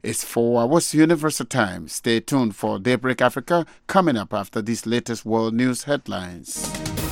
It's 4 hours Universal Time. Stay tuned for Daybreak Africa coming up after these latest world news headlines.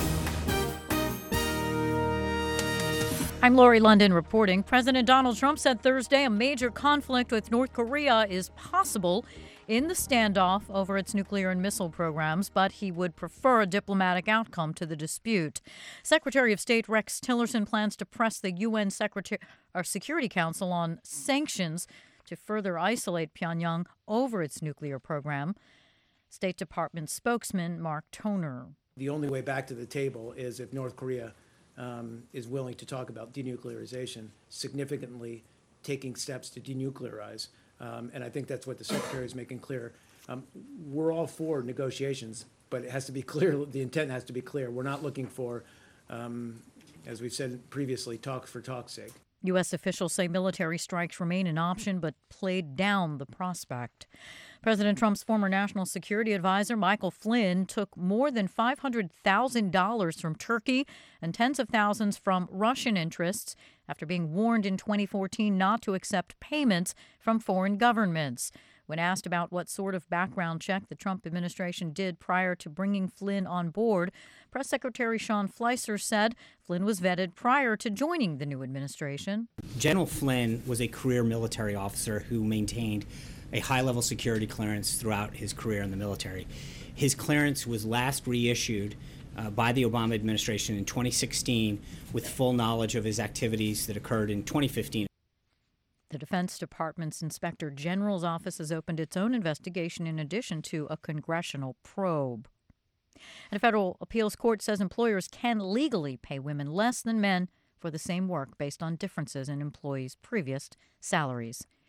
I'm Lori London reporting. President Donald Trump said Thursday a major conflict with North Korea is possible in the standoff over its nuclear and missile programs, but he would prefer a diplomatic outcome to the dispute. Secretary of State Rex Tillerson plans to press the UN Security Council on sanctions to further isolate Pyongyang over its nuclear program. State Department spokesman Mark Toner. The only way back to the table is if North Korea is willing to talk about denuclearization, significantly taking steps to denuclearize. And I think that's what the Secretary is making clear. We're all for negotiations, but it has to be clear, the intent has to be clear. We're not looking for, as we've said previously, talk for talk's sake. U.S. officials say military strikes remain an option, but played down the prospect. President Trump's former national security advisor, Michael Flynn, took more than $500,000 from Turkey and tens of thousands from Russian interests after being warned in 2014 not to accept payments from foreign governments. When asked about what sort of background check the Trump administration did prior to bringing Flynn on board, Press Secretary Sean Fleischer said Flynn was vetted prior to joining the new administration. General Flynn was a career military officer who maintained a high-level security clearance throughout his career in the military. His clearance was last reissued by the Obama administration in 2016 with full knowledge of his activities that occurred in 2015. The Defense Department's Inspector General's office has opened its own investigation in addition to a congressional probe. And a federal appeals court says employers can legally pay women less than men for the same work based on differences in employees' previous salaries.